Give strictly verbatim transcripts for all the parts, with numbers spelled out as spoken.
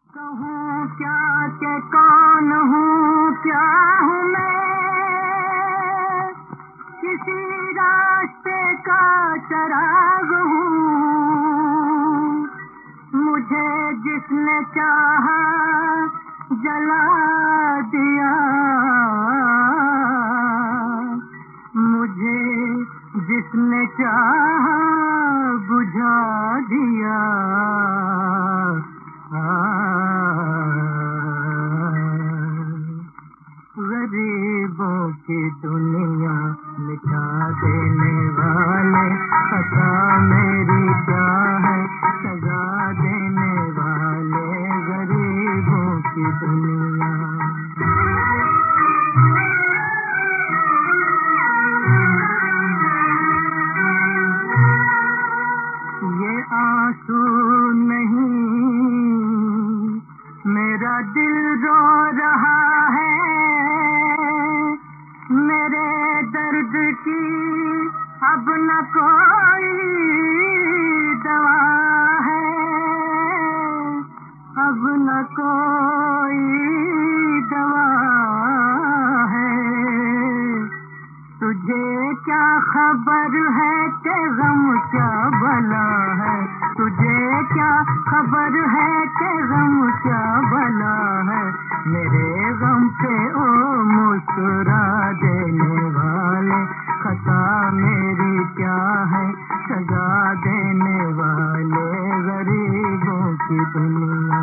कहूँ क्या के कौन हूँ, क्या हूँ मैं, किसी रास्ते का चराग हूँ। मुझे जिसने चाहा जला दिया, मुझे जिसने चाहा बुझा दिया। गरीबों की दुनिया मिटा देने वाले, खता मेरी क्या है सजा देने वाले। गरीबों की दुनिया ये आंसू नहीं, मेरा दिल रो रहा है। मेरे दर्द की अब न कोई दवा है, अब न कोई दवा है। तुझे क्या खबर है कि गम क्या भला है, तुझे क्या खबर है कि गम क्या भला है। मेरे गम पे ओ मुस्कुरा देने वाले, खता मेरी क्या है सजा देने वाले। गरीबों की दुनिया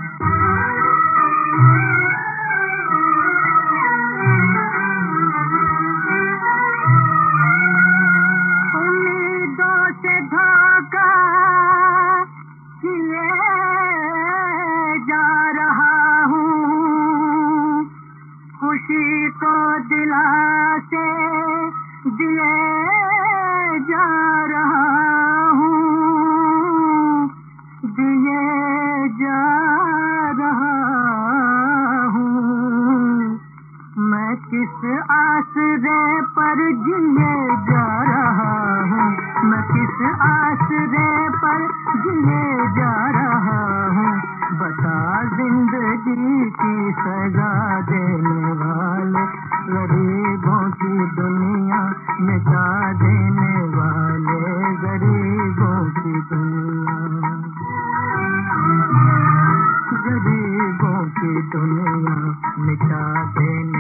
खुशी को दिलासे दिए जा रहा हूँ, दिए जा रहा हूँ। मैं किस आसरे पर जिए जा रहा हूँ, मैं किस आसरे पर जिए जा रहा हूँ। बता जिंदगी की सजा देने वाले, गरीबों की दुनिया मिटा देने वाले। गरीबों की दुनिया, गरीबों की दुनिया मिटा देने